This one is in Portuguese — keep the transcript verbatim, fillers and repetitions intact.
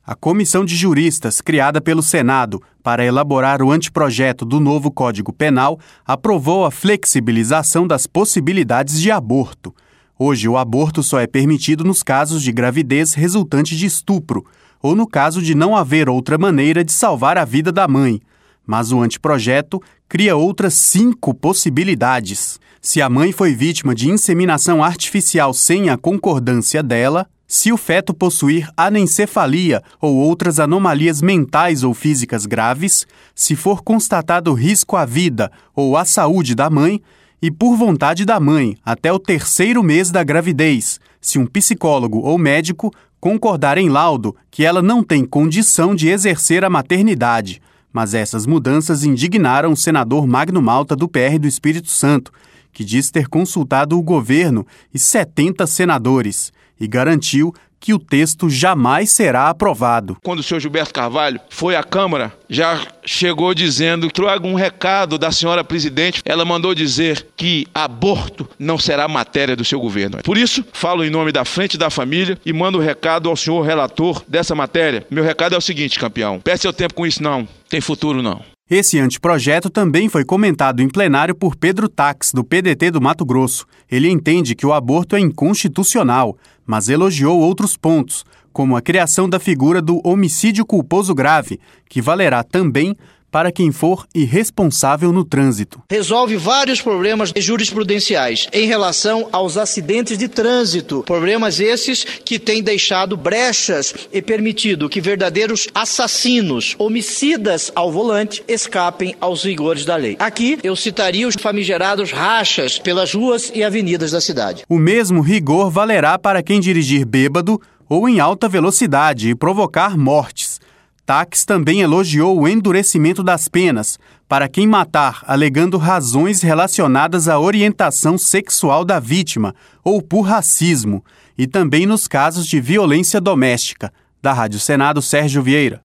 A comissão de juristas criada pelo Senado para elaborar o anteprojeto do novo Código Penal aprovou a flexibilização das possibilidades de aborto. Hoje, o aborto só é permitido nos casos de gravidez resultante de estupro ou no caso de não haver outra maneira de salvar a vida da mãe. Mas o anteprojeto cria outras cinco possibilidades. Se a mãe foi vítima de inseminação artificial sem a concordância dela, se o feto possuir anencefalia ou outras anomalias mentais ou físicas graves, se for constatado risco à vida ou à saúde da mãe, e por vontade da mãe até o terceiro mês da gravidez, se um psicólogo ou médico concordar em laudo que ela não tem condição de exercer a maternidade. Mas essas mudanças indignaram o senador Magno Malta do P R do Espírito Santo, que diz ter consultado o governo e setenta senadores e garantiu que o texto jamais será aprovado. Quando o senhor Gilberto Carvalho foi à Câmara, já chegou dizendo, trago um recado da senhora presidente, ela mandou dizer que aborto não será matéria do seu governo. Por isso, falo em nome da Frente da Família e mando o recado ao senhor relator dessa matéria. Meu recado é o seguinte, campeão, perde seu tempo com isso não, tem futuro não. Esse anteprojeto também foi comentado em plenário por Pedro Tax, do P D T do Mato Grosso. Ele entende que o aborto é inconstitucional, mas elogiou outros pontos, como a criação da figura do homicídio culposo grave, que valerá também para quem for irresponsável no trânsito. Resolve vários problemas jurisprudenciais em relação aos acidentes de trânsito. Problemas esses que têm deixado brechas e permitido que verdadeiros assassinos, homicidas ao volante, escapem aos rigores da lei. Aqui eu citaria os famigerados rachas pelas ruas e avenidas da cidade. O mesmo rigor valerá para quem dirigir bêbado ou em alta velocidade e provocar mortes. Tax também elogiou o endurecimento das penas para quem matar alegando razões relacionadas à orientação sexual da vítima ou por racismo, e também nos casos de violência doméstica. Da Rádio Senado, Sérgio Vieira.